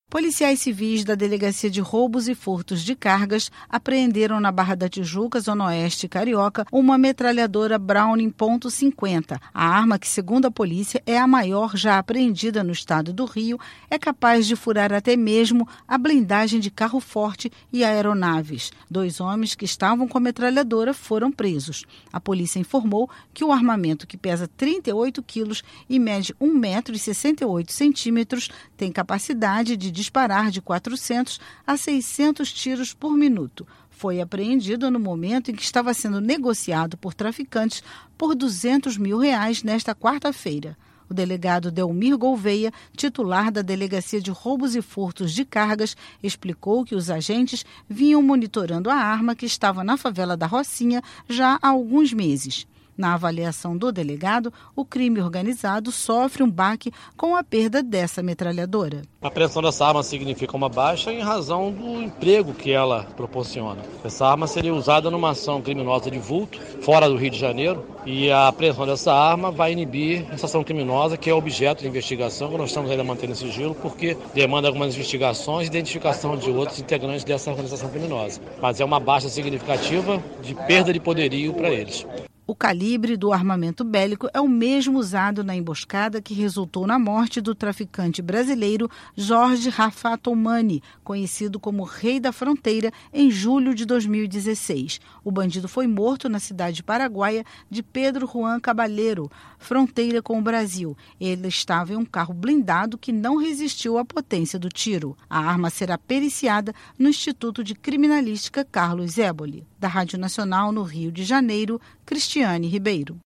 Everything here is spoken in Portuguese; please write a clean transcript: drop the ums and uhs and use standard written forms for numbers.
Policiais civis da Delegacia de Roubos e Furtos de Cargas apreenderam na Barra da Tijuca, Zona Oeste Carioca, uma metralhadora Browning .50. A arma, que segundo a polícia é a maior já apreendida no estado do Rio, é capaz de furar até mesmo a blindagem de carro forte e aeronaves. 2 homens que estavam com a metralhadora foram presos. A polícia informou que o armamento, que pesa 38 quilos e mede 1,68 m, tem capacidade de disparar de 400 a 600 tiros por minuto. Foi apreendido no momento em que estava sendo negociado por traficantes por R$200 mil nesta quarta-feira. O delegado Delmir Gouveia, titular da Delegacia de Roubos e Furtos de Cargas, explicou que os agentes vinham monitorando a arma que estava na favela da Rocinha já há alguns meses. Na avaliação do delegado, o crime organizado sofre um baque com a perda dessa metralhadora. A apreensão dessa arma significa uma baixa em razão do emprego que ela proporciona. Essa arma seria usada numa ação criminosa de vulto, fora do Rio de Janeiro, e a apreensão dessa arma vai inibir essa ação criminosa, que é objeto de investigação, que nós estamos ainda mantendo sigilo, porque demanda algumas investigações e identificação de outros integrantes dessa organização criminosa. Mas é uma baixa significativa de perda de poderio para eles. O calibre do armamento bélico é o mesmo usado na emboscada que resultou na morte do traficante brasileiro Jorge Rafatomani, conhecido como Rei da Fronteira, em julho de 2016. O bandido foi morto na cidade paraguaia de Pedro Juan Caballero, fronteira com o Brasil. Ele estava em um carro blindado que não resistiu à potência do tiro. A arma será periciada no Instituto de Criminalística Carlos Éboli. Da Rádio Nacional no Rio de Janeiro, Cristiane Ribeiro.